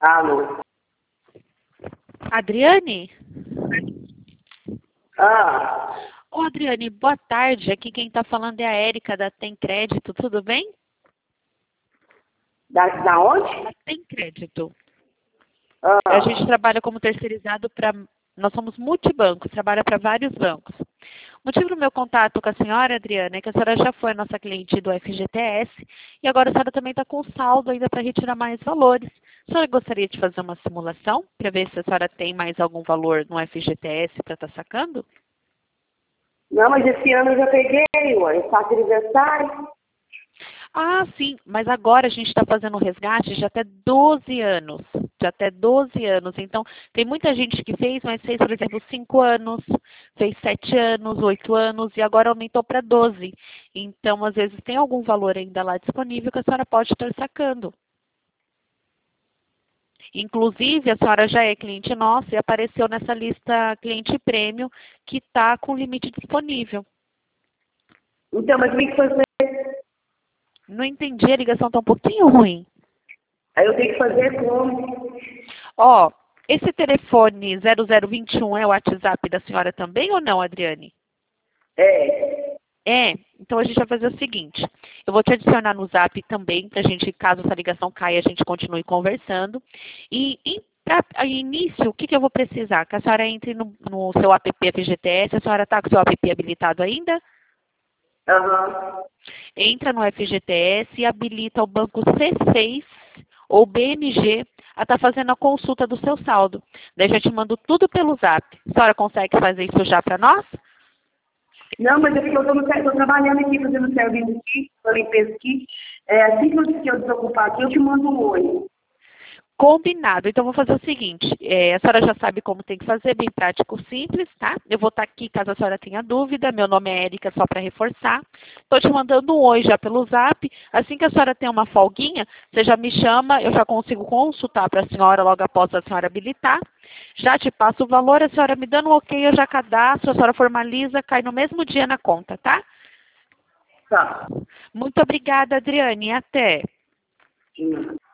Alô? Adriane? Ah, Ô, Adriane, boa tarde. Aqui quem está falando é a Érica da Tem Crédito. Tudo bem? da onde? Da Tem Crédito. Ah, A gente trabalha como terceirizado para... Nós somos multibancos, trabalha para vários bancos. O motivo do meu contato com a senhora, Adriana, é que a senhora já foi nossa cliente do FGTS e agora a senhora também está com saldo ainda para retirar mais valores. A senhora gostaria de fazer uma simulação para ver se a senhora tem mais algum valor no FGTS para estar sacando? não, mas esse ano eu já peguei, ué. Eu faço aniversário. Ah, sim, mas agora a gente está fazendo um resgate de até 12 anos. De até 12 anos. Então, tem muita gente que fez, mas fez, por exemplo, 5 anos, fez 7 anos, 8 anos, e agora aumentou para 12. Então, às vezes, tem algum valor ainda lá disponível que a senhora pode estar sacando. Inclusive, a senhora já é cliente nossa e apareceu nessa lista cliente prêmio que está com limite disponível. Então, mas tem que fazer. Não entendi, a ligação está um pouquinho ruim. Aí eu tenho que fazer como? Ó, esse telefone 0021 é o WhatsApp da senhora também ou não, Adriane? É. É, então a gente vai fazer o seguinte, eu vou te adicionar no Zap também, pra gente, caso essa ligação caia, a gente continue conversando. E para início, o que, que eu vou precisar? Que a senhora entre no seu app FGTS, a senhora está com o seu app habilitado ainda? Aham. Entra no FGTS e habilita o banco C6 ou BMG a estar fazendo a consulta do seu saldo. Daí já te mando tudo pelo Zap. A senhora consegue fazer isso já para nós? Não, mas é porque eu tô trabalhando aqui, fazendo serviço aqui, tô limpeza aqui. É, assim que eu desocupar aqui, eu te mando um oi. Combinado. Então, vou fazer o seguinte. A senhora já sabe como tem que fazer, bem prático, simples, tá? Eu vou estar aqui caso a senhora tenha dúvida. Meu nome é Érica, só para reforçar. Estou te mandando um oi já pelo Zap. Assim que a senhora tem uma folguinha, você já me chama, eu já consigo consultar para a senhora logo após a senhora habilitar. Já te passo o valor, a senhora me dando um ok, eu já cadastro, a senhora formaliza, cai no mesmo dia na conta, tá? Tá. Muito obrigada, Adriane. Até.